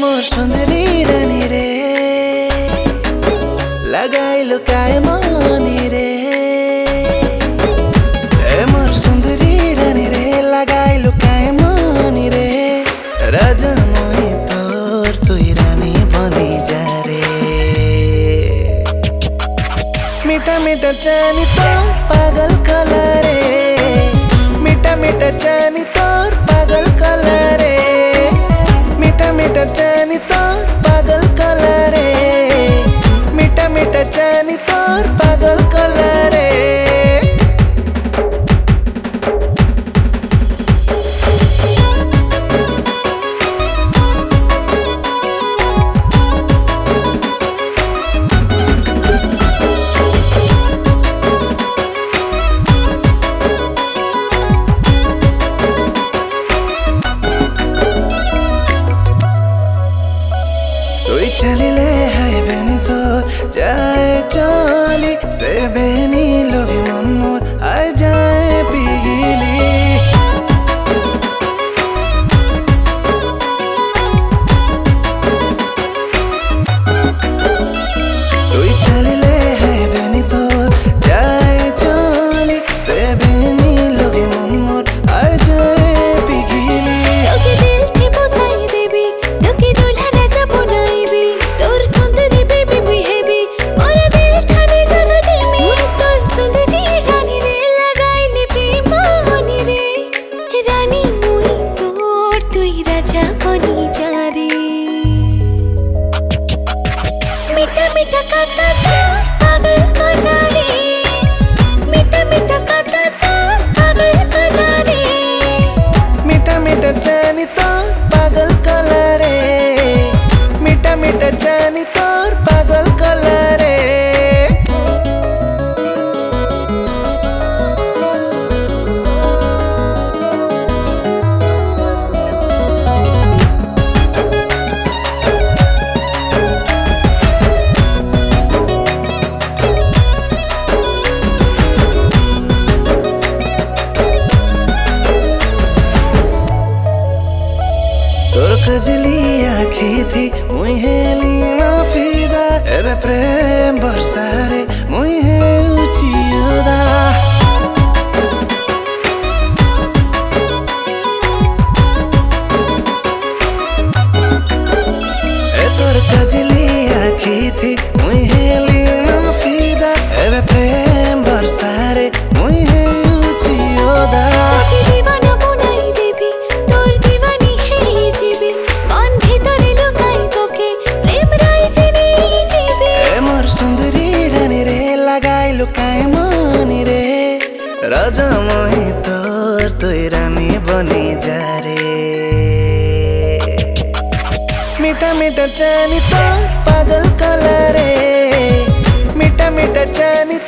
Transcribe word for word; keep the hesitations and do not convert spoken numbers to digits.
मोर सुंदरी रानी रे लगाई लुकाए मनी रे ए मोर सुंदरी रानी रे लगाई लुकाए मनी रे राजा मोही तोर तुई रानी बनी जा रे मीठा मीठा चानी तो पागल कला रे मीठा मीठा चानी तोर पागल कला रे मीठा मीठा चानी तोर पागल कला रे मीठा मीठा चानी तोर पागल कला रे चलिले हाय बेनी तोर जाए चली से बेनी लोगे मन मोर आ जाए पिघली तू चलिले हाय बेनी तोर जाए चली से बेनी लोगे मन मोर आ जाए पिघली मीठा मीठा काता पागल कला रे मीठा मीठा काता पागल कला रे मीठा मीठा चानी तो पागल कला रे मीठा मीठा चानी तोर पागल कला रे तोर कजली आँखी थी मुई हेली ना फिदा एबे प्रेम बरसा रे मुई हे उचियोदा ए तोर कजली आँखी थी मुई हेली ना फिदा एबे प्रेम बरसा रे मुई हे उचियोदा लुकाए मनी रे राजा मोही तोर तुई रानी बनी जा रे मीठा मीठा चानी तो पागल कला रे मीठा मीठा चानी